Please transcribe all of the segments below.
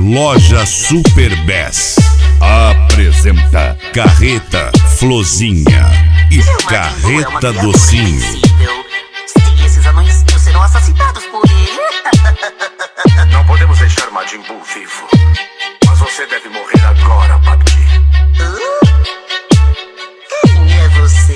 Loja Super Bass apresenta Carreta Flozinha e Carreta Docinho. Se esses anões serão assassinados por ele. Não podemos deixar Majin Buu vivo, mas você deve morrer agora, PUBG. Quem é você?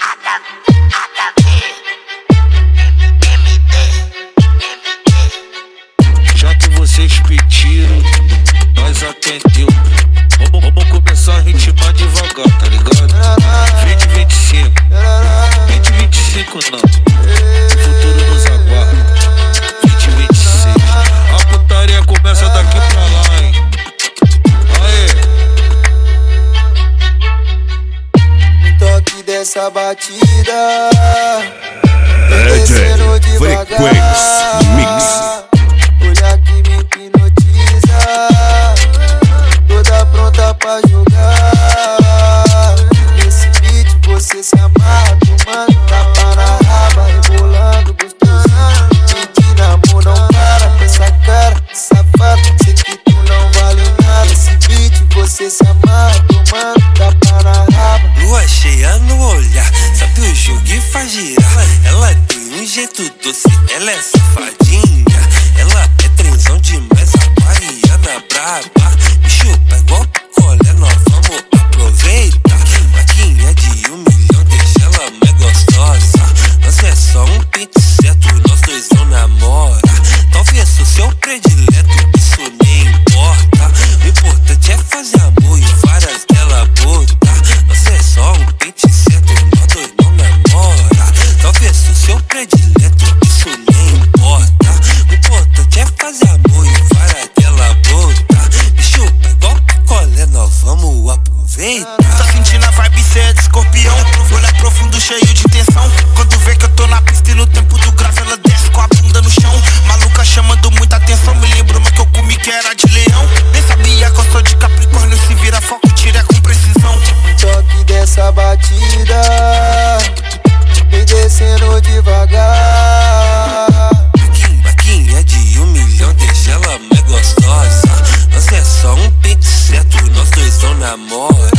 Já que vocês pediram, nós atendeu. Vamos começar a ritmar devagar, tá ligado? 2025, 2025 não, o futuro nos aguarda. 2026, a putaria começa daqui pra lá, hein? Aê! No toque dessa batida, DJ Frequência Mix. olha que me hipnotiza, toda pronta pra jogar. Nesse beat você se amarra, tomando tapa na raba, rebolando gostosinho. Pedir namoro não para com essa cara, safado, sei que tu não vale nada. Nesse beat você se amarra, tomando tapa na raba. Lua cheia no olhar, sabe o jogo e faz girar. Ela tem um jeito doce, ela é safadinha. Ela é trenzão demais, aquariana braba. Me chupa igual picolé, nós vamos aproveitar. Maquinha de 1 milhão, deixa ela mais gostosa. Nós é só um pit certo, nós dois não namora. Talvez o seu predileto, isso nem importa. O importante é fazer amor e várias dela botar. Nós é só um pit certo, nós dois não namora. Talvez o seu predileto, isso nem importa. O importante é fazer amor e várias dela botar. Me chupa igual picolé, nós vamos aproveitar. Tá sentindo a vibe, cê é de escorpião. Olhar profundo, cheio de tensão. Quando vê que eu tô na pista e no tempo do grave ela desce com a bunda no chão. Maluca chamando muita atenção, me lembrou que eu comi que era de leão. Nem sabia que eu sou de Capricórnio, se vira foco, tira com precisão. Toque dessa batida, vem descendo devagar. Maquinha de 1 milhão, deixa ela mais gostosa. Nós é só um pit certo, nós dois não namora.